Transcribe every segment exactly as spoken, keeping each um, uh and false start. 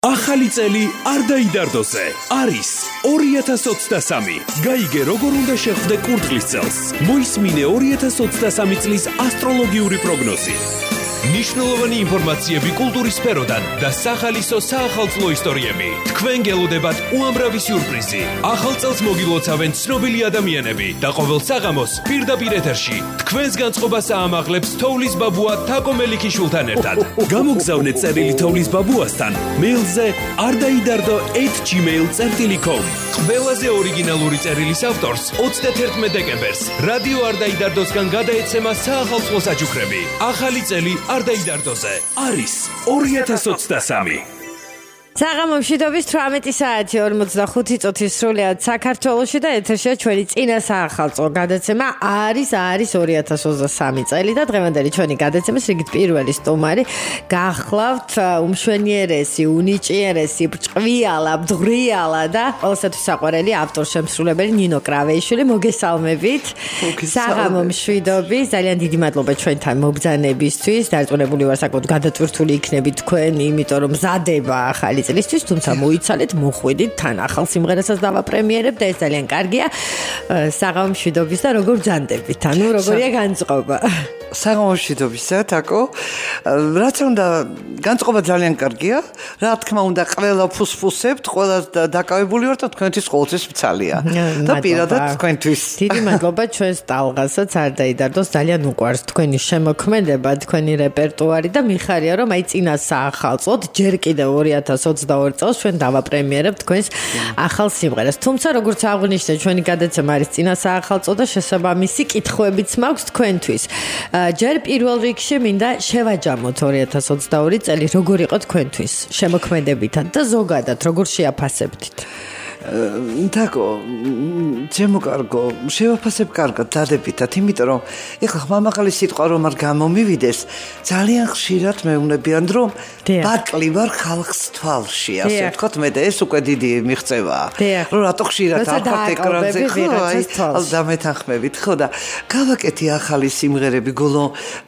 ახალი წელი არ დაიდარდოზე. არის ორი ათას ოცდასამი. გაიგე როგორ უნდა შეხვდე კურდღლის წელს. მოისმინე ორი ათას ოცდასამი წლის ასტროლოგიური პროგნოზი. ნიშნულოვანი ინფორმაციები კულტურის სფეროდან და სახალისო საახალწლო ისტორიები. თქვენ გელოდებათ უამრავი სიურპრიზი. ახალ წელს მოგილოცავენ ცნობილი ადამიანები და ყოველ საღამოს პირდაპირ ეთერში თქვენს განწყობას აამაღლებს თოვლის ბაბუა თაკო მელიქიშვილთან ერთად. გამოგზავნეთ წერილი თოვლის ბაბუასთან მეილზე არ დაიდარდო at gmail dot com. ყველაზე ორიგინალური წერილის ავტორს ოცდაათერთმეტ დეკემბერს რადიო არ დაიდარდოსგან გადაეცემა საახალწლო საჩუქრები. ახალი წელი არ დაიდარდოზე. არის ორი ათას ოცდასამი. საღამოში დობის თვრამეტი საათი ორმოცდახუთი წუთი სრულიად საქართველოში და ეთერშია ჩვენი წინა საახალწლო გადაცემა არის არის ორი ათას ოცდასამი წელი და დღევანდელი ჩვენი გადაცემის რიგით პირველი სტუმარი გახლავთ უმშვენიერესი, უნიჭიერესი, ბრჭყვიალა, ბძღვრიალა და ყველასათვის საყვარელი ავტორ-შემსრულებელი ნინო კრავეიშვილი. მოგესალმებით. საღამო მშვიდობის. ძალიან დიდი მადლობა ჩვენთან მობრძანებისთვის. დარწმუნებული ვარ საკუთარ გადატვირთული იქნებით თქვენ, იმიტომ რომ მზადება ახალი წლისთვის, თუმცა მოიცალეთ, მოხვიდით თან ახალ სიმღერასაც დავაპრემიერებ და ეს ძალიან კარგია. საღამო მშვიდობის და როგორ ბრძანდებით? ანუ როგორია განწყობა? საღამო მშვიდობისა, თაკო. რაც უნდა, განწყობა ძალიან კარგია. რა თქმა უნდა, ყველა ფუსფუსებთ, ყველა დაკავებული ვართ და თქვენთვის ყოველთვის მცალია. და პირადად თქვენთვის. დიდი მადლობა ჩვენს ტალღასაც არ დაიდარდოს, ძალიან უყვარს თქვენი შემოქმედება, თქვენი რეპერტუარი და მიხარია რომ აი წინა საახალწლოდ ჯერ კიდევ ორი ათას ოცდაორი წელს ჩვენ დავაპრემიერებთ თქვენს ახალ სიმღერას. თუმცა როგორც აღვნიშნეთ, ჩვენი გადაცემა არის წინა საახალწლო და შესაბამისი კითხვებიც მაქვს თქვენთვის. ჯერ პირველ რიგში მინდა შევაჯამოთ ორი ათას ოცდაორი წელი როგორ იყო თქვენთვის შემოქმედებითად და ზოგადად როგორ შეაფასებდით? თაკო, ჩემო კარგო, შევაფასებ კარგად დადებითად, იმიტომ რომ ეხლა ხმამაღალი სიტყვა რომ არ გამომივიდეს, ძალიან ხშირად მეუბნებიან რომ ბატლი ვარ ხალხს თვალში, ასე ვთქვათ, მე და ეს უკვე დიდი მიღწევაა. რომ რატო ხშირად ახალ ეკრანზე ხო, აი, დამეთანხმებით, ხო და გავაკეთე ახალი სიმღერები, გულო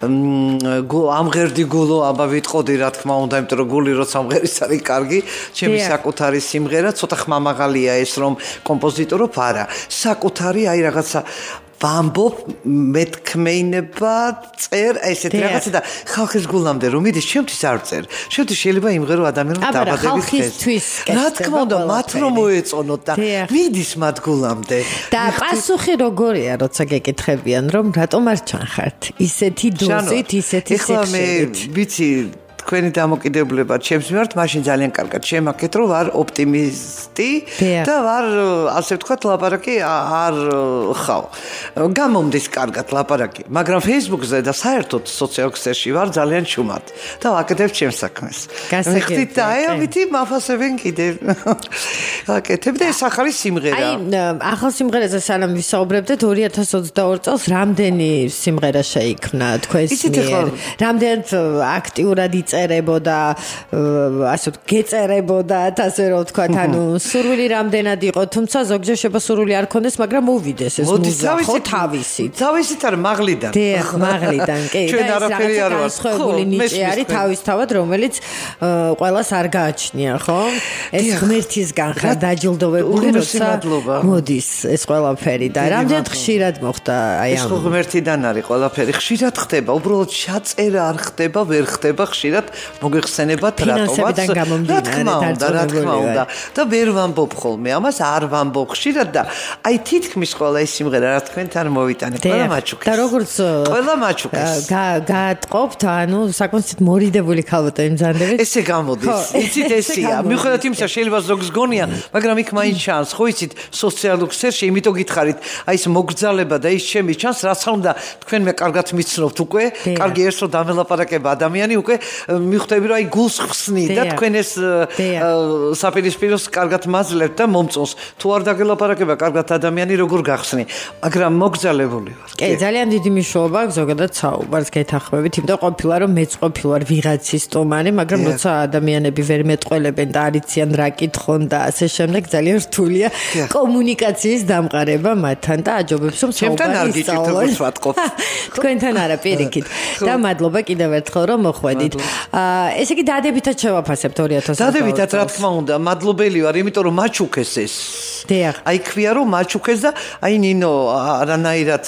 ამღერდი გულო, აბა ვიტყოდი რა თქმა უნდა, იმიტომ რომ გული როცა ამღერის არის კარგი, ჩემი საკუთარი სიმღერა, ცოტა ხმამაღალი ეს რომ კომპოზიტორო არა საკუთარი აი რაღაცა ვამბობ მეთქმეინება წერ ესეთი რაღაცა და ხალხის გულამდე რომ მიდის ჩემთვის არ წერ შემთხვევით შეიძლება იმღერო ადამიანმა დაბადების ხალხისთვის რა თქმა უნდა მათ რომ მოეწონოთ და მიდის მათ გულამდე და პასუხი როგორია როცა გეკითხებიან რომ რატომ არ ჩანხართ ისეთი დოზით ისეთი სექსებით ეხლა მე ვიცი თქვენი დამოკიდებულება ჩემს მიმართ მაშინ ძალიან კარგად შემაქეთ რომ ვარ ოპტიმისტი და ვარ ასე ვთქვათ ლაპარაკი არ ხავ გამომდის კარგად ლაპარაკი მაგრამ Facebook-ზე და საერთოდ სოციალურ ქსელში ვარ ძალიან ჩუმად და ვაკეთებ ჩემს საქმეს მიხდით და აი ამითი მაფასებენ კიდევ ვაკეთებ და ეს ახალი სიმღერა აი ახალ სიმღერაზე სანამ ვისაუბრებდეთ ორი ათას ოცდაორი წელს რამდენი სიმღერა შეიქმნა თქვენს მიერ რამდენად აქტიურად წერებოდა ასე გეწერებოდა ასე რომ ვთქვა ანუ სურვილი რამდენად იყო თუმცა ზოგჯერ შეიძლება სურვილი არ ქონდეს მაგრამ მოვიდეს ეს მუზა ხო თავისით თავისით არ მაღლიდან დიახ მაღლიდან კი ჩვენ არაფერი არ ვარ ხო ნიჭი არის თავისთავად რომელიც ყველას არ გააჩნია ხო ეს ღმერთისგან ხარ დაჯილდოვებული როცა მოდის ეს ყველაფერი და რამდენად ხშირად მოხდა აი ამ ეს ხო ღმერთიდან არის ყველაფერი ხშირად ხდება უბრალოდ ჩაწერა არ ხდება ვერ ხდება ხშირად მოგეხსენებათ რატომაც რა თქმა უნდა რა თქმა უნდა და ვერ ვამბობ ხოლმე ამას არ ვამბობ ხშირად და აი თითქმის ყველა ეს სიმღერა რა თქვენთან მოვიტანე ყველა მაჩუქეს და როგორც ყველა მაჩუქეს გაატყობთ ანუ საკონცერტ მორიდებული ქალბატონი იმზადებით ესე გამოდის იცით ესია მიუხედავად იმისა შეიძლება ზოგს გონია მაგრამ იქ მაინც ჩანს ხო იცით სოციალურ ქსელში იმიტომ გითხარით აი ეს მოგრძალება და ის ჩემი ჩანს რაც უნდა თქვენ მე კარგად მიცნობთ უკვე კარგი ერთო დამელაპარაკება ადამიანი უკვე მიხვდები რომ აი გულს ხსნი და თქვენ ეს საპირისპიროს კარგად მაძლევთ და მომწონს თუ არ დაგელაპარაკება კარგად ადამიანი როგორ გახსნი მაგრამ მოგძალებული ვარ კი ძალიან დიდი მნიშვნელობა აქვს ზოგადად საუბარს გეთანხმებით იმიტომ ყოფილა რომ მეც ყოფილვარ ვიღაცის სტუმარი მაგრამ როცა ადამიანები ვერ მეტყველებენ და არიციან რა კითხონ და ასე შემდეგ ძალიან რთულია კომუნიკაციის დამყარება მათთან და აჯობებს რომ საუბარი ისწავლონ. თქვენთან არა პირიქით. და მადლობა კიდევ ერთხელ რომ მოხვედით. ესე იგი დადებითად შევაფასებთ ორი ათას ოცდაოთხ. დადებითად რა თქმა უნდა, მადლობელი ვარ, იმიტომ რომ მაჩუქეს ეს. დიახ. აი ქვია რომ მაჩუქეს და აი ნინო არანაირად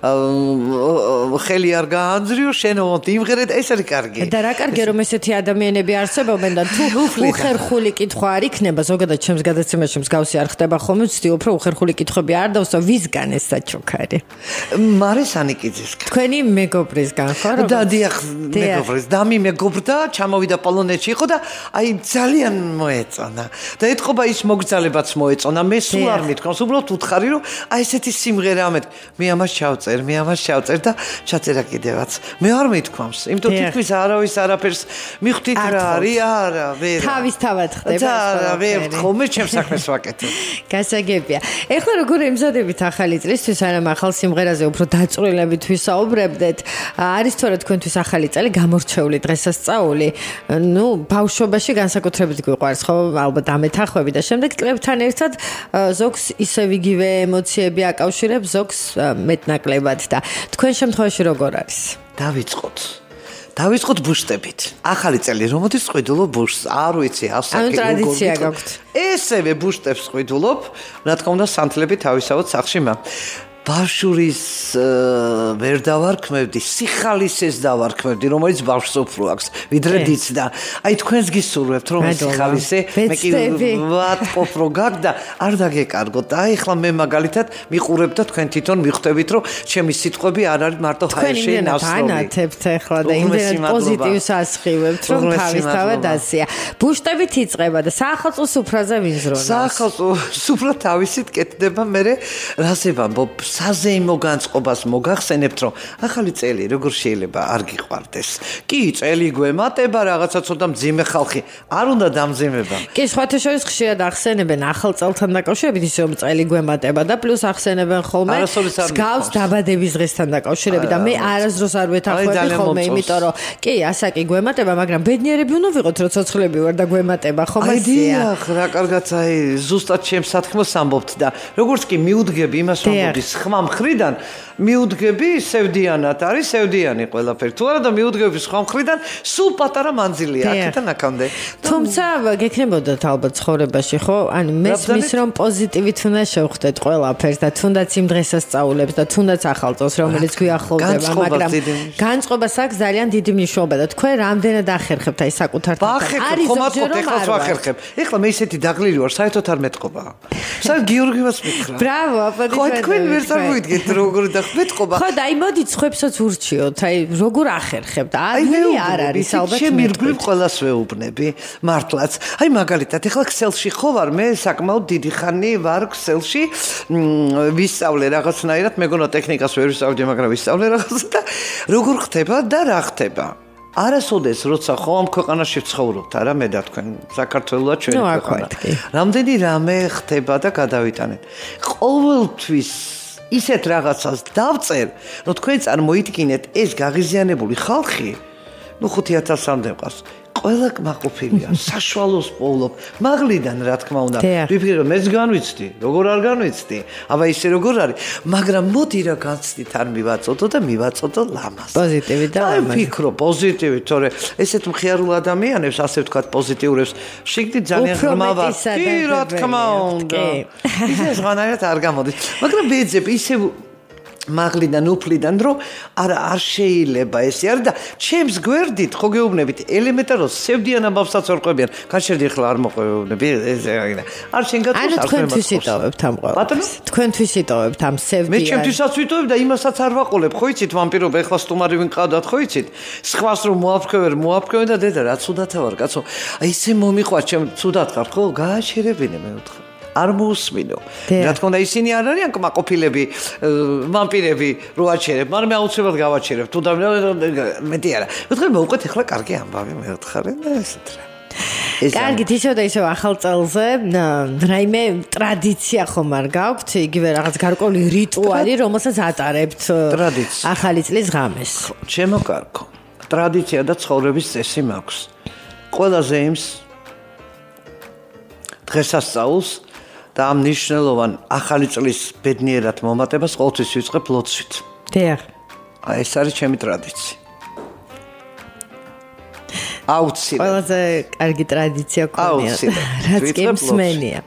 ხელი არ გაანძრიო, შენ იმღერე და ეს არის კარგი. და რა კარგია რომ ესეთი ადამიანები არსებობენ და თუ უხერხული კითხვა არ იქნება, ზოგადად ჩემს გადაცემაში მსგავსი არ ხდება ხოლმე, ვცდილობ რომ უხერხული კითხვები არ დავსვა, ვისგან ეს საჩუქარი. მარეს ანიკიძისგან. თქვენი მეგობრისგან ხო? და დიახ, მეგობრის, დამი მეგობრდა, ჩამოვიდა პოლონეთში იყო და აი ძალიან მოეწონა. და ეთყობა ის მოგზალებაც მოეწონა. მე სულ არ მithქვამს, უბრალოდ უთხარი რომ აი ესეთი სიმღერა ამეთ, მე ამას ჩავწერ, მე ამას ჩავწერ და ჩაწერა კიდევაც. მე არ მithქვამს, იმიტომ თითქმის არავის არაფერს მიხვდით რა არის, არა, ვერ. თავისთავად ხდება. და ვერ ხოლმე ჩემს საქმეს ვაკეთებ. გასაგებია. ეხლა როგორ ემზადებით ახალი წლისთვის, ანუ ახალ სიმღერაზე უფრო დაწვრილებით ვისაუბრებდეთ. არის თორე თქვენთვის ახალი წელი გამორჩეული დღესასწაული. ნუ ბავშვობაში განსაკუთრებით გვიყვარს ხო, ალბათ ამეთახვები და შემდეგ წლებთან ერთად ზოგს ისევ იგივე ემოციები აკავშირებს, ზოგს მეტნაკლებად და თქვენ შემთხვევაში როგორ არის? დავიწყოთ. დავიწყოთ ბუშტებით. ახალი წელი რომ მოდის ყიდულობ ბუშტს, არ ვიცი, ასაკი როგორ. ანუ ტრადიცია გაქვთ. ესევე ბუშტებს ყიდულობ, რა თქმა უნდა, სანთლები თავისავად სახში მა. ბავშურის ვერ დავარქმევდი, სიხალისეს დავარქმევდი, რომელიც ბავშვს უფრო აქვს, ვიდრე დიც და აი თქვენს გისურვებთ რომ სიხალისე მე კი ვატყობ რომ გაგდა, არ დაგეკარგოთ. და აი ახლა მე მაგალითად მიყურებ და თქვენ თვითონ მიხვდებით რომ ჩემი სიტყვები არ არის მარტო ჰაერში ნასწროლი. ანათებთ ახლა და იმდენად პოზიტივს ასხივებთ რომ თავისთავად ასია. ბუშტებით იწყება და საახალწლო სუფრაზე ვიზრონა. საახალწლო სუფრა თავისით კეთდება, მე რაზე ვამბობ საზეიმო განწყობას მოგახსენებთ რომ ახალი წელი როგორ შეიძლება არ გიყვარდეს. კი, წელი გვემატება, რაღაცა ცოტა მძიმე ხალხი არ უნდა დამძიმება. კი, სხვათა შორის ხშირად ახსენებენ ახალ წელთან დაკავშირებით ის რომ წელი გვემატება და პლუს ახსენებენ ხოლმე მსგავს დაბადების დღესთან დაკავშირებით და მე არასდროს არ ვეთანხმები ხოლმე, იმიტომ რომ კი, ასაკი გვემატება, მაგრამ ბედნიერები უნდა ვიყოთ, რომ ცოცხლები ვარ და გვემატება ხოლმე. აი დიახ, რა კარგად აი ზუსტად ჩემს სათქმოს ამბობთ და როგორც კი მიუდგები იმას რომ მოდის ხმა მხრიდან მიუდგები სევდიანად არის სევდიანი ყველაფერი თუ არა და მიუდგები სხვა მხრიდან სულ პატარა მანძილია აქედან აქამდე. თუმცა გექნებოდათ ალბათ ცხოვრებაში ხო? ანუ მესმის რომ პოზიტივით უნდა შევხვდეთ ყველაფერს და თუნდაც იმ დღესასწაულებს და თუნდაც ახალ წელს რომელიც გვიახლოვდება, მაგრამ განწყობას აქვს ძალიან დიდი მნიშვნელობა და თქვენ რამდენად ახერხებთ აი საკუთარ თვალთან. არის ზოგჯერ რომ ახლა ვახერხებ. ეხლა მე ისეთი დაღლილი ვარ, საერთოდ არ მეტყობა. სად გიორგივას მითხრა. ბრავო, აპლოდისმენტები. ხო, თქვენ ვერ წარმოვიდგენთ როგორ და მეტყობა. ხო, და აი მოდით ხვებსაც ურჩიოთ, აი როგორ ახერხებთ? ადვილი არ არის ალბათ. ჩემი ირგვლივ ყველას ვეუბნები, მართლაც. აი მაგალითად, ეხლა ქსელში ხო ვარ, მე საკმაოდ დიდი ხანი ვარ ქსელში, ვისწავლე რაღაცნაირად, მეგონა ტექნიკას ვერ ვისწავლე, მაგრამ ვისწავლე რაღაცა და როგორ ხდება და რა ხდება. არასოდეს როცა ხო ამ ქვეყანაში ვცხოვრობთ, არა მე და თქვენ საქართველოა ჩვენი ქვეყანა. რამდენი რამე ხდება და გადავიტანეთ. ყოველთვის ისეთ რაღაცას დავწერ, რომ თქვენ წარმოიდგინეთ ეს გაღიზიანებული ხალხი, ну ხუთი ათასამდე მყავს. ყველა მაყოფილია, საშუალოს პოულობ, მაღლიდან რა თქმა უნდა. ვიფიქრე რომ მეც განვიცდი, როგორ არ განვიცდი. აბა ისე როგორ არის, მაგრამ მოდი რა განცდით არ მივაწოდო და მივაწოდო ლამას. პოზიტივი და ლამაზი. აი ფიქრო, პოზიტივი, თორე ესეთ მხიარულ ადამიანებს, ასე ვთქვათ, პოზიტიურებს, შიგნით ძალიან ღრმა ვარ. კი, რა თქმა უნდა. ისე ზღანაირად არ გამოდის. მაგრამ ბეძებ ისე მაღლიდან უფლიდან რომ არ არ შეიძლება ესე არის და ჩემს გვერდით ხო გეუბნებით ელემენტარულ სევდიანაბავსაც არ ყვებიან განშერდი ახლა არ მოყვებნები ესე არ შენ გაწევს არ თქვენთვის იტოვებთ ამ ყოველს თქვენთვის იტოვებთ ამ სევდიან მე ჩემთვისაც ვიტოვებ და იმასაც არ ვაყოლებ ხო იცით ვამპირობა ახლა სტუმარი ვინ ყავდათ ხო იცით სხვას რომ მოაფრქვევერ მოაფრქვევენ და დედა რა ცუდათა ვარ კაცო აი ესე მომიყვარ ჩემ ცუდად ხარ ხო გააჩერებინე მე ვთქვა არ მოусმინო. რა თქმა უნდა ისინი არ არიან კმაყოფილები, ვამპირები რო აჩერებ, მაგრამ მე აუცილებლად გავაჩერებ. თუ და მეტი არა. ვთქვი მოვყვეთ ახლა კარგი ამბავი მე ვთხარი და ესეთ რა. კარგი, ისევ და ისევ ახალ წელზე რაიმე ტრადიცია ხომ არ გაქვთ, იგივე რაღაც გარკვეული რიტუალი, რომელსაც ატარებთ ახალი წლის ღამეს. ჩემო კარგო. ტრადიცია და ცხოვრების წესი მაქვს. ყველაზე იმს დღესასწაულს და ამ მნიშვნელოვან ახალი წლის ბედნიერად მომატებას ყოველთვის ვიწყებ ლოცვით. დიახ. აი ეს არის ჩემი ტრადიცია. აუცილებლად. ყველაზე კარგი ტრადიცია ქონია. რაც კი მსმენია.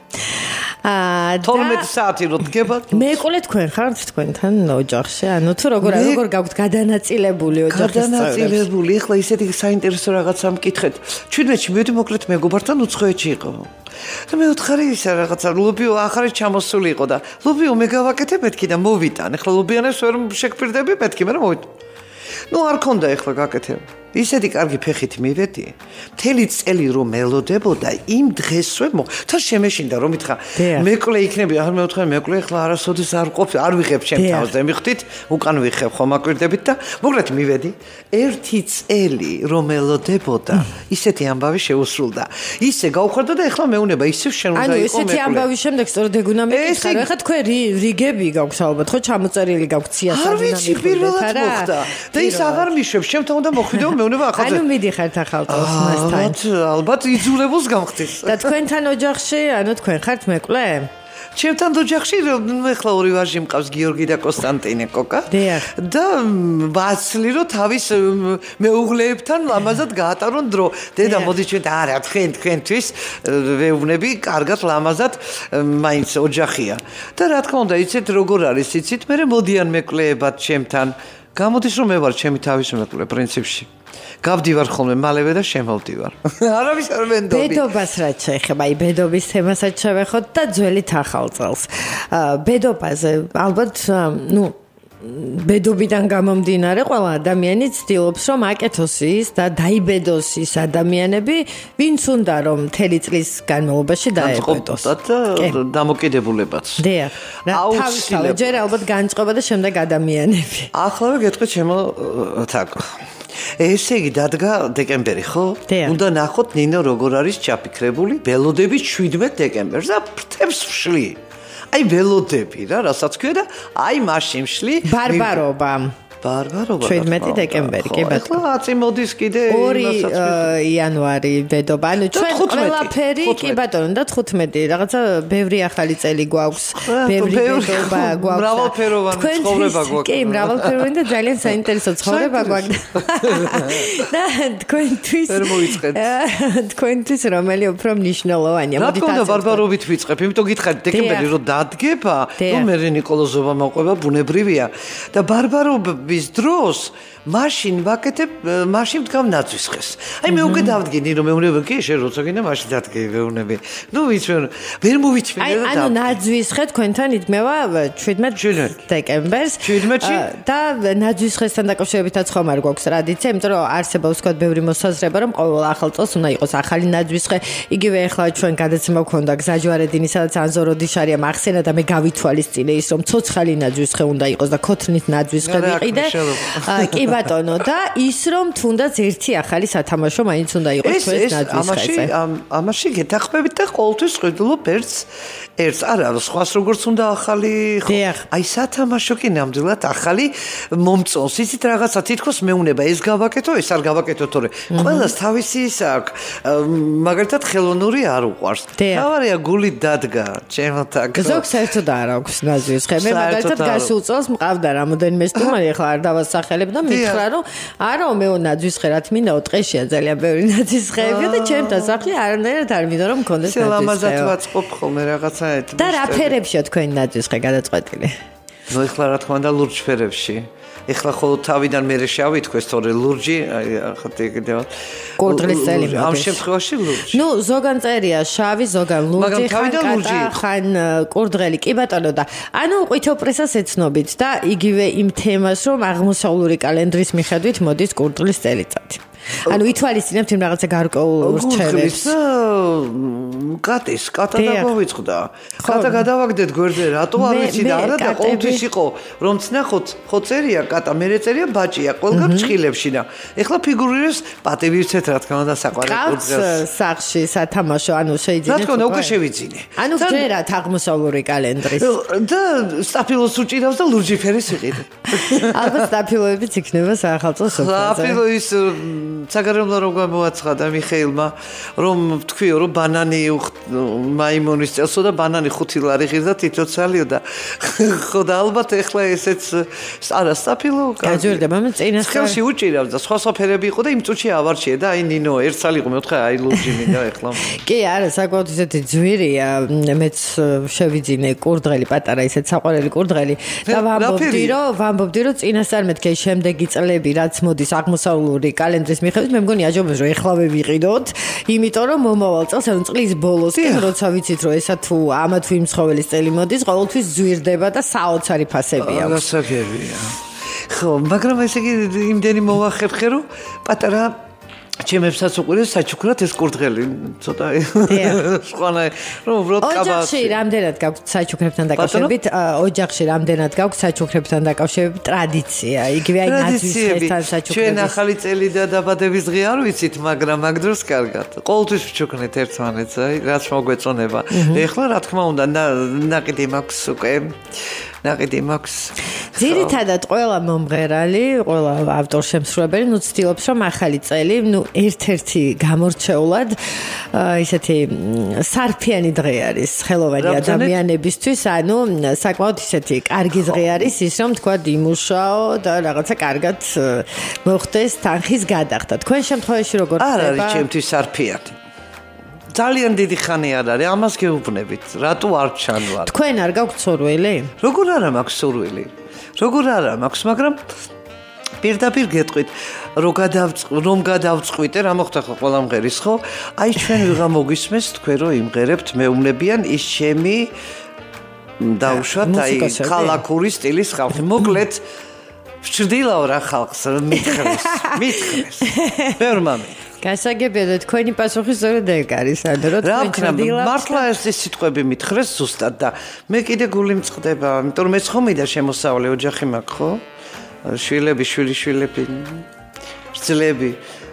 აა თორმეტი საათი რო დგება. მეყოლე თქვენ ხართ თქვენთან ოჯახში? ანუ თუ როგორ როგორ გაგვთ გადანაწილებული ოჯახის წევრებს? გადანაწილებული, ეხლა ისეთი საინტერესო რაღაცა მკითხეთ. ჩვიდმეტში მივედი მოკლედ მეგობართან უცხოეთში იყო. და მე ვთხარი ისა რაღაცა ლობიო ახალი ჩამოსული იყო და ლობიო მე გავაკეთე მეთქი და მოვიტან. ეხლა ლობიანებს ვერ შეგფირდები მეთქი, მე მოვიტან. ნუ არ ქონდა ეხლა გაკეთე. ისეთი კარგი ფეხით მივედი. მთელი წელი რომ მელოდებოდა იმ დღესვე მო. თან შემეშინდა რომ მითხრა მეკლე იქნები, არ მეუთხარ მეკლე ეხლა არასოდეს არ ყოფ არ ვიღებ ჩემ თავზე მიხდით, უკან ვიხებ ხომ აკვირდებით და მოკლედ მივედი. ერთი წელი რომ მელოდებოდა, ისეთი ამბავი შეუსრულდა. ისე გავხარდა და ეხლა მეუნება ისევ შენ უნდა ანუ იყო მეკლე. ესეთი ამბავი შემდეგ სწორედ ეგუნა მეკითხა, ეხლა თქვენ რიგები გაქვს ალბათ, ხო ჩამოწერილი გაქვს ციასადინა. არ ვიცი პირველად მოხდა. და ის აღარ მიშვებს, ჩემთან უნდა მოხვიდეო ანუ მიდიხართ ახალწელს მასთან. ალბათ იძულებულს გამხდის. და თქვენთან ოჯახში, ანუ თქვენ ხართ მეკლე? ჩემთან ოჯახში ეხლა ორი ვაჟი მყავს, გიორგი და კონსტანტინე კოკა. და ბაცლი რომ თავის მეუღლეებთან ლამაზად გაატარონ დრო. დედა მოდი ჩვენ არა თქვენ თქვენთვის ვეუბნები, კარგად ლამაზად მაინც ოჯახია. და რა თქმა უნდა, იცით როგორ არის, იცით, მე მოდიან მეკლეებად ჩემთან. გამოდის რომ მე ვარ ჩემი თავის მეკლე პრინციპში. გავდივარ ხოლმე მალევე და შემოვდივარ. არავის არ მენდობი. ბედობას რაც შეეხება, აი ბედობის თემასაც შევეხოთ და ძველი ახალწელს. ბედობაზე ალბათ, ნუ ბედობიდან გამომდინარე ყველა ადამიანი ცდილობს რომ აკეთოს ის და დაიბედოს ის ადამიანები, ვინც უნდა რომ მთელი წლის განმავლობაში დაებედოს. და დამოკიდებულებაც. დიახ. თავისთავად ჯერ ალბათ განწყობა და შემდეგ ადამიანები. ახლავე გეტყვი ჩემო თაკო. ესე იგი დადგა დეკემბერი, ხო? უნდა ნახოთ ნინო როგორ არის ჩაფიქრებული ველოდების შვიდმეტ დეკემბერს და ფრთებს ვშლი. აი ველოდები რა, რასაც ქვია და აი მაშინ ვშლი. ბარბარობა. ბარბარობა. შვიდმეტი დეკემბერი, კი ბატონო. ახლა აწი მოდის კიდე ორი იანვარი ბედობა. ანუ ჩვენ ყველაფერი, კი ბატონო, და თხუთმეტი რაღაცა ბევრი ახალი წელი გვაქვს. ბევრი ბედობა გვაქვს. მრავალფეროვანი ცხოვრება გვაქვს. კი, მრავალფეროვანი და ძალიან საინტერესო ცხოვრება გვაქვს. და თქვენთვის ვერ მოიწყეთ. თქვენთვის რომელი უფრო მნიშვნელოვანია? რა თქმა უნდა, ბარბარობით ვიწყებ. იმიტომ გითხარით დეკემბერი რომ დადგება, ნუ მე ნიკოლოზობა მოყვება ბუნებრივია და ბარბარობა დროს მაშინ ვაკეთებ, მაშინ ვდგავ ნაძვისხეს. აი მე უკვე დავდგინდი რომ მეუბნები კი შენ როცა გინდა მაშინ დადგე მეუბნები. ნუ ვიცი ვერ მოვიწმინე და ანუ ნაძვისხე თქვენთან იდგმება შვიდმეტ დეკემბერს. შვიდმეტში და ნაძვისხესთან დაკავშირებითაც ხომ არ გვაქვს ტრადიცია, იმიტომ რომ არსებობს თქვა ბევრი მოსაზრება რომ ყოველ ახალ წელს უნდა იყოს ახალი ნაძვისხე. იგივე ახლა ჩვენ გადაცემა გვქონდა გზაჯვარედინი, სადაც ანზოროდიშარია მახსენა და მე გავითვალისწინე ის რომ ცოცხალი ნაძვისხე უნდა იყოს და ქოთნით ნაძვისხე ვიყიდე. კი ბატონო და ის რომ თუნდაც ერთი ახალი სათამაშო მაინც უნდა იყოს თქვენს ნაძვისხეზე. ამაში გეთახმებით და ყოველთვის ხედულობ ერთს ერთს არა სხვას როგორც უნდა ახალი აი სათამაშო კი ნამდვილად ახალი მომწონს. იცით რაღაცა თითქოს მეუნება ეს გავაკეთო, ეს არ გავაკეთო, თორე ყველას თავისი ის აქვს. მაგალითად ხელოვნური არ უყვარს. თავარია გულით დადგა, ჩემო თაკ. ზოგს საერთოდ არ აქვს ნაძვისხე. მე მაგალითად გასულ წელს მყავდა რამოდენიმე სტუმარი, ახლა არ დავასახელებ და მითხრა რომ არა მეო ნაძვისხე რა თმინდაო, ტყეშია ძალიან ბევრი ნაძვისხეები და ჩემთან სახლი არანაირად არ მინდა რომ მქონდეს ნაძვისხე. ლამაზად ვაწყობ ხოლმე რაღაცა ეთნო. და რა ფერებშია თქვენი ნაძვისხე გადაწყვეტილი? ნუ ეხლა რა თქმა უნდა ლურჯ ფერებში. ეხლა ხოლმე თავიდან მე შავი თქვეს, თორე ლურჯი, აი ახლა კიდევ კურდღლის წელი მოდის. ამ შემთხვევაში ლურჯი. ნუ ზოგან წერია შავი, ზოგან ლურჯი, ხან კატა, ხან კურდღელი, კი ბატონო და ანუ ყვითელპრესას ეცნობით და იგივე იმ თემას რომ აღმოსავლური კალენდრის მიხედვით მოდის კურდღლის წელიწადი. ანუ ითვალისწინებთ იმ რაღაცა გარკვეულ რჩევებს. კატის, კატა დაგვიწყდა. კატა გადავაგდეთ გვერდზე, რატო არ ვიცი და არა და ყოველთვის იყო რომ ცნახოთ, ხო წერია კატა, მერე წერია ბაჭია, ყველგან ჩხილებში და ეხლა ფიგურირებს პატივიცეთ რა თქმა უნდა საყვარელ კურდღელს. სახში სათამაშო, ანუ შეიძლება. რა თქმა უნდა უკვე შევიძინე. ანუ ჯერათ აღმოსავლური კალენდრის. და სტაფილოს უჭირავს და ლურჯი ფერის ვიყიდე. ალბათ სტაფილოებიც იქნება საახალწლო სოფელზე. სტაფილო ის საგარეულო რო გამოაცხადა მიხეილმა რომ თქვიო რომ ბანანი მაიმუნის წელსო და ბანანი ხუთი ლარი ღირდა თითო ცალიო და ხო და ალბათ ეხლა ესეც არასწაფილო გაჯერდება მე წინასწარ ხელში უჭირავს და სხვა სოფერები იყო და იმ წუთში ავარჩიე და აი ნინო ერთ წალი იყო მეოთხე აი ლურჯი მინდა ეხლა კი არა საკმაოდ ისეთი ძვირია მეც შევიძინე კურდღელი პატარა ისეთ საყვარელი კურდღელი და ვამბობდი რომ ვამბობდი რომ წინასწარ მეთქე შემდეგი წლები რაც მოდის აღმოსავლური კალენდრის მიხედვით მე მგონი აჯობებს რომ ეხლავე ვიყიდოთ იმიტომ რომ მომავალ წელს ანუ წლის ბოლოსკენ როცა ვიცით რომ ესა თუ ამა თუ იმ ცხოველის წელი მოდის ყოველთვის ზვირდება და საოცარი ფასები აქვს გასაგებია ხო მაგრამ ესე იგი იმდენი მოვახერხე რომ პატარა ჩემებსაც უყურეს საჩუქრად ეს კურდღელი ცოტა სხვანა რომ უბრალოდ კაბა ოჯახში რამდენად გაქვთ საჩუქრებთან დაკავშირებით ოჯახში რამდენად გაქვთ საჩუქრებთან დაკავშირებით ტრადიცია იგივე აი ნაძვის დღესთან საჩუქრების ჩვენ ახალი წელი და დაბადების დღე არ ვიცით მაგრამ მაგ დროს კარგად ყოველთვის ვჩუქნეთ ერთმანეთს აი რაც მოგვეწონება ეხლა რა თქმა უნდა ნაყიდი მაქვს უკვე ნაყიდი მაქვს ძირითადად ყველა მომღერალი, ყველა ავტორ-შემსრულებელი ნუ ცდილობს რომ ახალი წელი, ნუ ერთ-ერთი გამორჩეულად ისეთი სარფიანი დღე არის ხელოვანი ადამიანებისთვის, ანუ საკმაოდ ისეთი კარგი დღე არის ის რომ თქვა იმუშაო და რაღაცა კარგად მოხდეს თანხის გადახდა. თქვენ შემთხვევაში როგორ ხდება? არ არის ჩემთვის სარფიანი. ძალიან დიდი ხანი არ არის, ამას გეუბნებით. რატო არ ჩანვარ? თქვენ არ გაქვთ სურვილი? როგორ არა მაქვს სურვილი? როგორ არა მაქვს, მაგრამ პირდაპირ გეტყვით, რომ გადავწყვი, რომ გადავწყვიტე, რა მოხდა ხო ყველა მღერის ხო? აი ჩვენ ვიღა მოგისმეს თქვენ რომ იმღერებთ მეუბნებიან ის ჩემი დაუშვათ აი ქალაქური სტილის ხალხი. მოკლედ ვჭრდილაო რა ხალხს მითხრეს, მითხრეს. ვერ მამე გასაგებია და თქვენი პასუხი სწორედ ეგ არის, ანუ რომ თქვენ ჭრდილავთ. მართლა ეს სიტყვები მითხრეს ზუსტად და მე კიდე გული მწყდება, იმიტომ რომ მეც ხომ მინდა შემოსავლე ოჯახი მაქვს, ხო? შვილები, შვილიშვილები, ძლები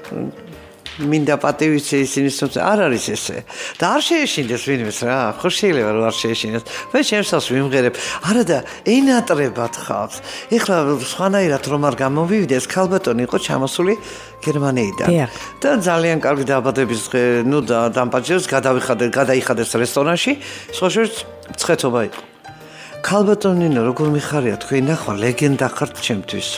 მინდა პატივიცე ისინი სოცა არ არის ესე და არ შეეშინდეს ვინმეს რა ხო შეიძლება რომ არ შეეშინდეს მე შემსავს ვიმღერებ არა და ენატრებად ხალხს ეხლა სხვანაირად რომ არ გამოვივიდეს ქალბატონი იყო ჩამოსული გერმანიიდან და ძალიან კარგი დაბადების დღე ნუ და დამპაჭერს გადავიხადე გადაიხადეს რესტორანში სხვა შორის მცხეთობა იყო ქალბატონინო როგორ მიხარია თქვენ ნახვა ლეგენდა ხართ ჩემთვის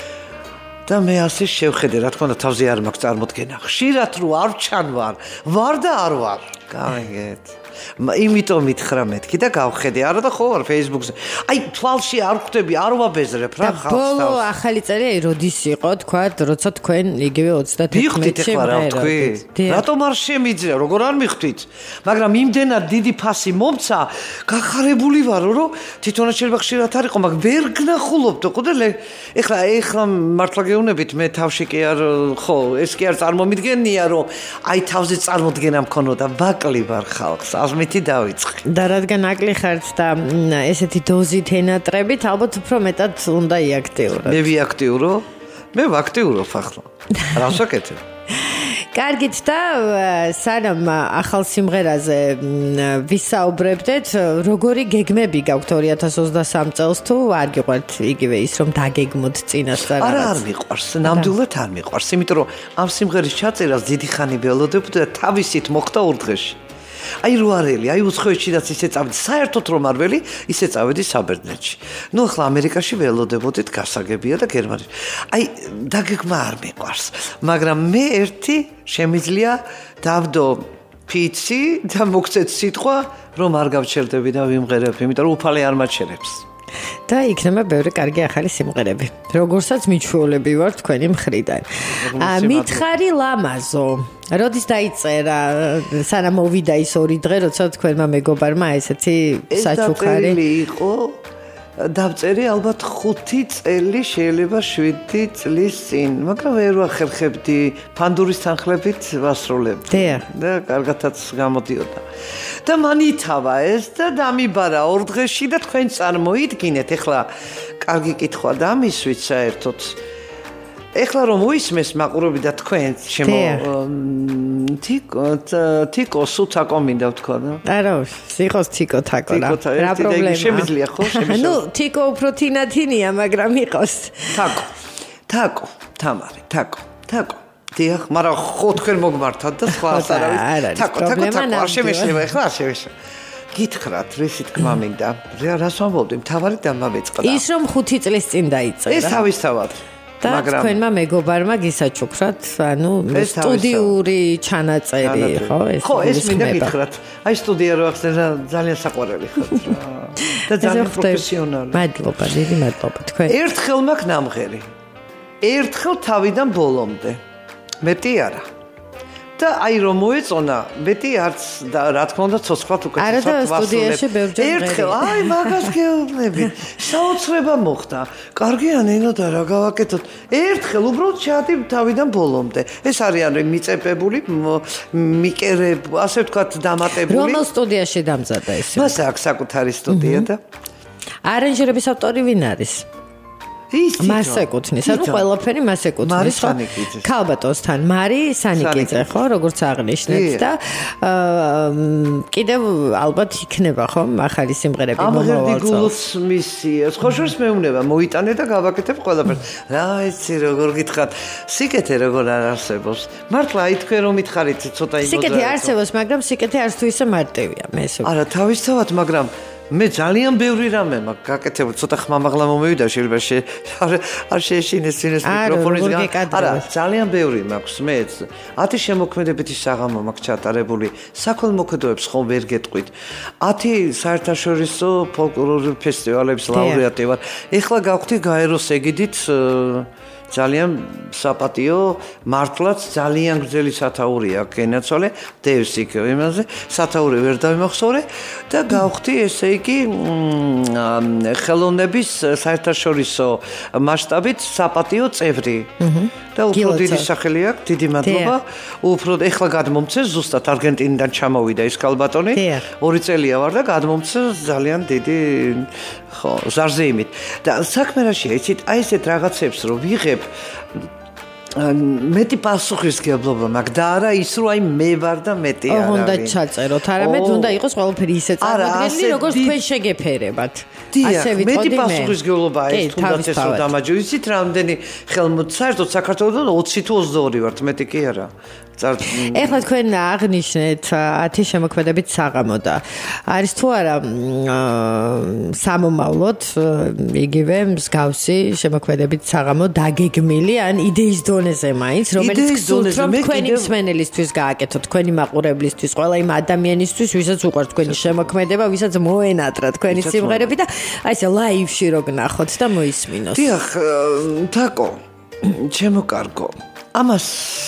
და მე ასე შევხედე რა თქმა უნდა თავზე არ მაქვს წარმოდგენა ხშირად რო არ ჩანვარ ვარ და არ ვარ გავიგეთ იმიტომ მითხრა მეთქი და გავხედე არა და ხო ვარ Facebook-ზე აი თვალში არ ხვდები არ ვაბეზრებ რა ხალხს ბოლო ახალი წელი აი როდის იყო თქვა როცა თქვენ იგივე ოცდათერთმეტში მღერατε რატომ არ შემიძლია როგორ არ მიხვდით მაგრამ იმდენად დიდი ფასი მომცა გახარებული ვარო რომ თვითონაც შეიძლება ხშირად არ იყო მაგრამ ვერ გნახულობდო ხო და ეხლა ეხლა მართლა გეუბნებით მე თავში კი არ ხო ეს კი არ წარმომიდგენია რომ აი თავზე წარმოდგენა მქონოდა ვაკლი ვარ ხალხს მითი დავიწყე. და რადგან აკლი ხართ და ესეთი დოზით ენატრებით, ალბათ უფრო მეტად უნდა იაქტიუროთ. მე ვიაქტიურო? მე ვაქტიურობ ახლა. რას ვაკეთებ? კარგით და სანამ ახალ სიმღერაზე ვისაუბრებდეთ, როგორი გეგმები გაქვთ ორი ათას ოცდასამ წელს თუ არ გიყვართ იგივე ის რომ დაგეგმოთ წინასწარ რაღაც? არა, არ მიყვარს, ნამდვილად არ მიყვარს, იმიტომ რომ ამ სიმღერის ჩაწერას დიდი ხანი ველოდებდი და თავისით მოხდა ორ დღეში. აი რუარელი, აი უცხოეთშიდაც ისე წავედი, საერთოდ რომ არ ველი, ისე წავედი საბერძნეთში. ნუ ახლა ამერიკაში ველოდებოდით გასაგებია და გერმანიაში. აი დაგეგმა არ მიყვარს, მაგრამ მე ერთი შემიძლია დავდო ფიცი და მოგცეთ სიტყვა, რომ არ გავჩერდები და ვიმღერებ, იმიტომ რომ უფალი არ მაჩერებს. და იქნება ბევრი კარგი ახალი სიმღერები. როგორცაც მიჩვეულები ვარ თქვენი მხრიდან. მითხარი ლამაზო. როდის დაიწერა სანამ მოვიდა ის ორი დღე, როცა თქვენმა მეგობარმა ესეთი საჩუქარი იყო დავწერე ალბათ ხუთი წელი შეიძლება შვიდი წლის წინ, მაგრამ ვერ ვახერხებდი ფანდურის თანხლებით ვასრულებდი და კარგათაც გამოდიოდა. და მანითავა ეს და დამიბარა ორ დღეში და თქვენ წარმოიდგინეთ, ეხლა კარგი კითხვა დამისვით საერთოდ. ეხლა რომ მოისმეს მაყურები და თქვენ შემო თიკო თიკო სუთაკო მინდა ვთქვა და არა სიყოს თიკო თაკო რა რა პრობლემა შემიძლია ხო შემიძლია ნუ თიკო უფრო თინათინია მაგრამ იყოს თაკო თაკო თამარი თაკო თაკო დიახ, მაგრამ ხო თქვენ მოგმართათ და სხვა არავის. თაკო, თაკო, თაკო, არ შემეშლება, ეხლა არ შემეშლება. გითხრათ, რისი თქმა მინდა. რას ვამბობდი, მთავარი დამამეწყდა. ის რომ ხუთი წლის წინ დაიწერა. ეს თავისთავად. მაგრამ თქვენმა მეგობარმა გისაჩუქრათ, ანუ სტუდიური ჩანაწერი, ხო, ეს. ხო, ეს მინდა გითხრათ. აი სტუდია რო ახსენე ძალიან საყვარელი ხარ რა. და ძალიან პროფესიონალი. მადლობა, დიდი მადლობა თქვენ. ერთხელ მაქვს ნამღერი. ერთხელ თავიდან ბოლომდე. მეტი არა. და აი რომ მოეწონა, მეტი არც და რა თქმა უნდა ცოცხლად უკეთესად არა და სტუდიაში ბევრჯერ ერთხელ აი მაგას გეუბნები. საოცრება მოხდა. კარგია ნინო და რა გავაკეთოთ. ერთხელ უბრალოდ ჩადი თავიდან ბოლომდე. ეს არიან მიწებებული, მიკერებ, ასე ვთქვათ, დამატებული. რომელ სტუდიაში დამზადა ეს? მას აქვს საკუთარი სტუდია და არანჟირების ავტორი ვინ არის? მას ეკუთვნის, ანუ ყველაფერი მას ეკუთვნის, ხო? ქალბატონსთან მარი სანიკიძე, ხო, როგორც აღნიშნეთ და კიდევ ალბათ იქნება, ხო, ახალი სიმღერები მომავალ წელს. მისიას, ხო შორს მეუბნება, მოიტანე და გავაკეთებ ყველაფერს. რა იცი, როგორ გითხრათ, სიკეთე როგორ არ არსებობს. მართლა აი თქვენ რომ მითხარით ცოტა იმოძრაო. სიკეთე არსებობს, მაგრამ სიკეთე არც თუ ისე მარტივია, მე ესე. არა, თავისთავად, მაგრამ მე ძალიან ბევრი რამე მაქვს გაკეთებული, ცოტა ხმამაღლა მომევიდა, შეიძლება არ შეეშინეს ვინეს მიკროფონის გან. არა, ძალიან ბევრი მაქვს მე. ათი შემოქმედებითი საღამო მაქვს ჩატარებული, საქველმოქმედოებს ხომ ვერ გეტყვით. ათი საერთაშორისო ფოლკლორული ფესტივალების ლაურეატი ვარ. ეხლა გავხდი გაეროს ეგიდით ძალიან საპატიო, მართლაც ძალიან გრძელი სათაური აქვს გენაცვალე, დევს იქ იმაზე, სათაური ვერ დავიმახსოვრე და გავხდი ესე იგი ხელოვნების საერთაშორისო მასშტაბით საპატიო წევრი. და უფრო დიდი სახელი აქვს, დიდი მადლობა. უფრო ეხლა გადმომცეს ზუსტად არგენტინიდან ჩამოვიდა ის ქალბატონი. ორი წელია ვარ და გამომცეს ძალიან დიდი ხო, ზარზეიმით. და საქმე რაშია, იცით, აი ესეთ რაღაცებს რო ვიღებ მეტი პასუხისმგებლობა მაქვს და არა ის რომ აი მე ვარ და მეტი არა. უნდა ჩაწეროთ, არამედ უნდა იყოს ყველაფერი ისე წარმოდგენილი, როგორც თქვენ შეგეფერებათ. ასე ვიტყოდი მე. მეტი პასუხისმგებლობაა ეს თუნდაც ეს რომ დამაჯო. იცით რამდენი ხელმოთ საერთოდ საქართველოსთან ოცი თუ ოცდაორი ვართ, მეტი კი არა. ეხლა თქვენ აღნიშნეთ ათი შემოქმედებით საღამო და არის თუ არა სამომავლოდ იგივე მსგავსი შემოქმედებით საღამო დაგეგმილი ან იდეის დონეზე მაინც რომელიც გსურთ რომ თქვენი მსმენელისთვის გააკეთოთ თქვენი მაყურებლისთვის ყველა იმ ადამიანისთვის ვისაც უყვართ თქვენი შემოქმედება ვისაც მოენატრა თქვენი სიმღერები და აი ესე ლაივში რო გნახოთ და მოისმინოს. დიახ, თაკო, ჩემო კარგო ამას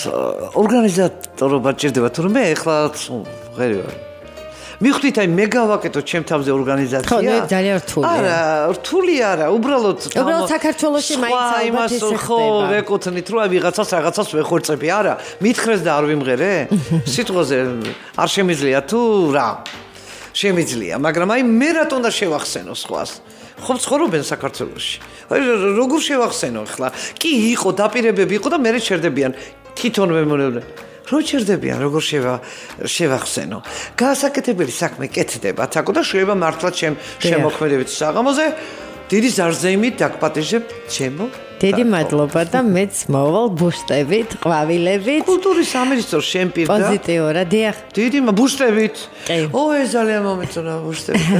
ორგანიზატორობა ჭირდება თუმცა ეხლა ღერი ვარ. მივხვდით აი მე გავაკეთო ჩემ თავზე ორგანიზაცია. ხო, ნუ ძალიან რთულია. არა, რთული არა, უბრალოდ უბრალოდ საქართველოში მაინც ალბათ ეს ხდება. ხო, ვეკუთვნით რომ აი ვიღაცას რაღაცას ვეხორწები, არა, მითხრეს და არ ვიმღერე? სიტყვაზე არ შემიძლია თუ რა? შემიძლია, მაგრამ აი მე რატო უნდა შევახსენო სხვას? ხო ცხოვრობენ საქართველოში. აი როგორ შევახსენო ახლა? კი იყო დაპირებები იყო და მე შერდებიან თვითონ მემონებდა. რო შერდებიან როგორ შევა შევახსენო. გასაკეთებელი საქმე კეთდება, თაკო და შეიძლება მართლა ჩემ შემოქმედებით საღამოზე დიდი ზარზეიმით დაგპატიჟებ ჩემო. დიდი მადლობა და მეც მოვალ ბუშტებით, ყვავილებით. კულტურის სამინისტროს შემპირდა. პოზიტიურად, დიახ. დიდი ბუშტებით. ო ეს ძალიან მომეწონა ბუშტებით.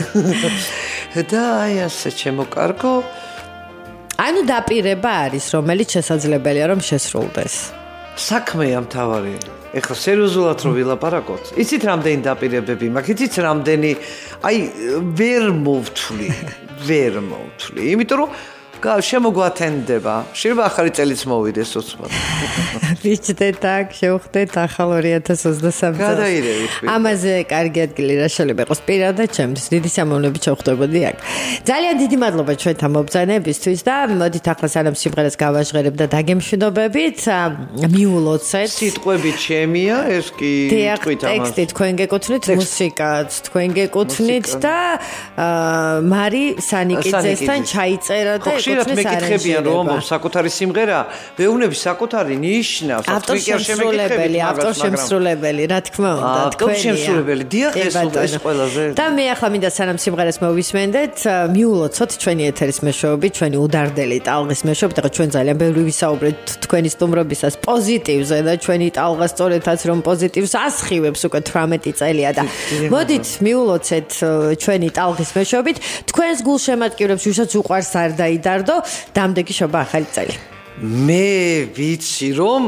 და აი ასე ჩემო კარგო. ანუ დაპირება არის, რომელიც შესაძლებელია რომ შესრულდეს. საქმეა მთავარი. ეხლა სერიოზულად რო ვილაპარაკოთ. იცით რამდენი დაპირებები მაქვს? იცით რამდენი აი ვერ მოვთვლი, ვერ მოვთვლი. იმიტომ რომ შემოგვათენდება. შეიძლება ახალი წელიც მოვიდეს უცბად. ვიჭდეთ აქ, შევხვდეთ ახალ ორი ათას ოცდასამი წელს. გადაირევით. ამაზე კარგი ადგილი რა შეიძლება იყოს პირადად ჩემთვის. დიდი სამოვნებით შევხვდებოდი აქ. ძალიან დიდი მადლობა ჩვენთან მობრძანებისთვის და მოდით ახლა სანამ სიმღერას გავაჟღერებ და დაგემშვიდობებით, მიულოცეთ. სიტყვები ჩემია, ეს კი თქვით ამას. ტექსტი თქვენ გეკუთვნით, მუსიკაც თქვენ გეკუთვნით და მარი სანიკიძესთან ჩაიწერა და ხშირად მეკითხებიან რომ საკუთარი სიმღერა ბევრნების საკუთარი ნიშნავს ავტორშემსრულებელი ავტორშემსრულებელი რა თქმა უნდა ავტორშემსრულებელი დიახ ეს ეს ყველაზე და მე ახლა მინდა სანამ სიმღერას მოვისმენდეთ მიულოცოთ ჩვენი ეთერის მეშვეობით ჩვენი უდარდელი ტალღის მეშვეობით ახლა ჩვენ ძალიან ბევრი ვისაუბრეთ თქვენი სტუმრობისას პოზიტივზე და ჩვენი ტალღა სწორედაც რომ პოზიტივს ასხივებს უკვე თვრამეტი წელია და მოდით მიულოცეთ ჩვენი ტალღის მეშვეობით თქვენს გულშემატკივრებს ვისაც უყვარს არ დაიდარდო დამდეგი შობა ახალი წელი მე ვიცი რომ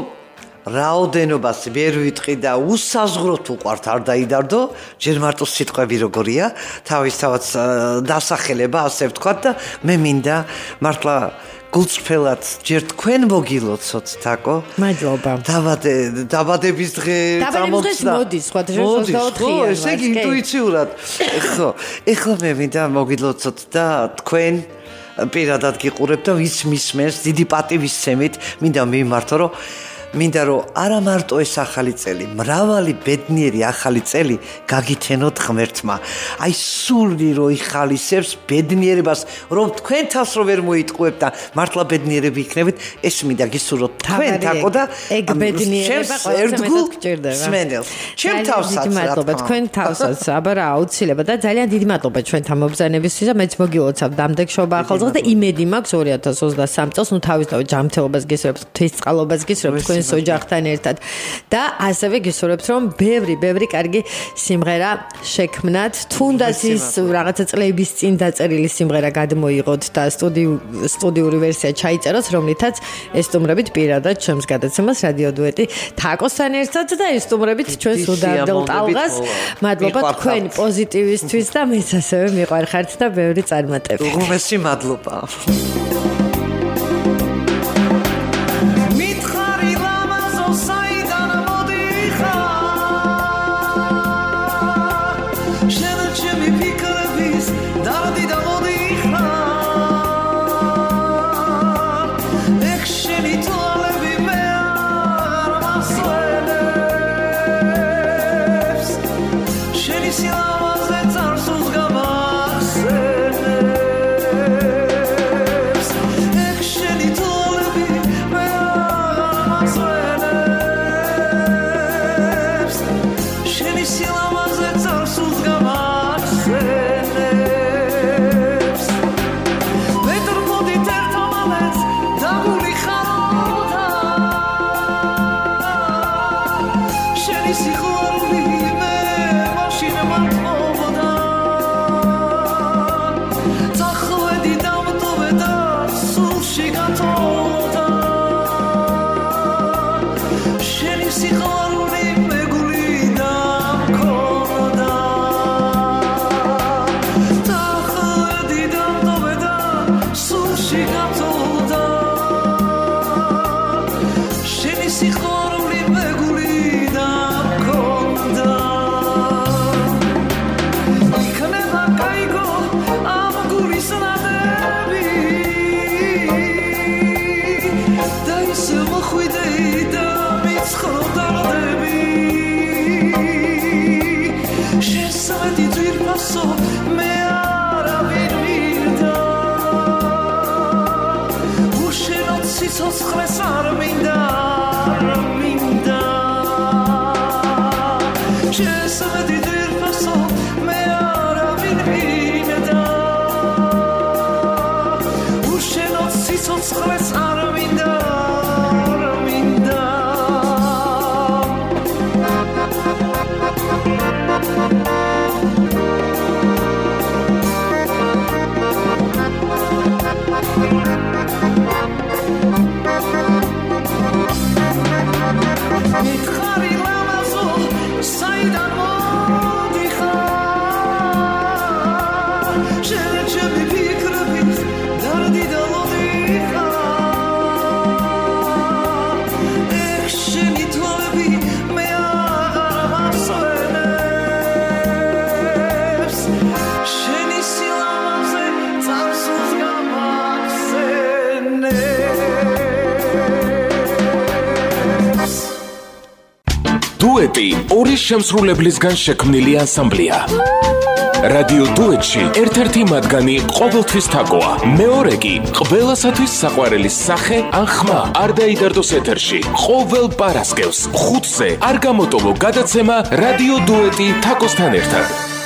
რაოდენობას ვერ ვიტყვი და უსაზღვროდ უყვართ არ დაიდარდო ჯერ მარტო სიტყვები როგორია თავისთავად დასახელება ასე ვთქვათ და მე მინდა მართლა გულწრფელად ჯერ თქვენ მოგილოცოთ თაკო მადლობა დაბადე დაბადების დღე წამოწდა მოდის სხვა ჟურნალისტია ესე იგი ინტუიციურად ხო ეხლა მე მინდა მოგილოცოთ და თქვენ პირადად გიყურებთ და ვის მისმენს დიდი პატივისცემით მინდა მიმართო რომ მინდა რომ არა მარტო ეს ახალი წელი, მრავალი ბედნიერი ახალი წელი გაგითენოთ ღმერთმა. აი სული რო იხალისებს ბედნიერებას, რომ თქვენ თავს რო ვერ მოიტყუებთ და მართლა ბედნიერები იქნებით, ეს მინდა გისურვოთ თქვენ თაკო და ეგ ბედნიერება ერთგულ გჭირდება. სმენელს. ჩემ თავსაც რა მადლობა თქვენ თავსაც, აბა რა აუცილებლად და ძალიან დიდი მადლობა ჩვენთან მობრძანებისთვის და მეც მოგილოცავ დამდეგ შობა ახალ წელს და იმედი მაქვს ორი ათას ოცდასამი წელს, ნუ თავისთავად ჯანმრთელობას გისურვებთ, ღვთისწყალობას გისურვებთ თქვენს ოჯახთან ერთად და ასევე გისურვებთ რომ ბევრი ბევრი კარგი სიმღერა შექმნათ თუნდაც ის რაღაცა წლების წინ დაწერილი სიმღერა გადმოიღოთ და სტუდიური ვერსია ჩაიწეროთ რომლითაც ესტუმრებით პირადად ჩემს გადაცემას რადიო დუეტი თაკოსთან ერთად და ესტუმრებით ჩვენს უდარდელ ტალღას მადლობა თქვენი პოზიტივისთვის და მეც ასევე მიყვარხართ და ბევრი წარმატება უღმესი მადლობა დუეტი ორი შემსრულებლისგან შექმნილი ანსამბლია. რადიო დუეტში ერთ-ერთი მათგანი ყოველთვის თაკოა. მეორე კი ყველასათვის საყვარელი სახე ან ხმა არ დაიდარდოს ეთერში. ყოველ პარასკევს ხუთზე არ გამოტოვო გადაცემა რადიო დუეტი თაკოსთან ერთად.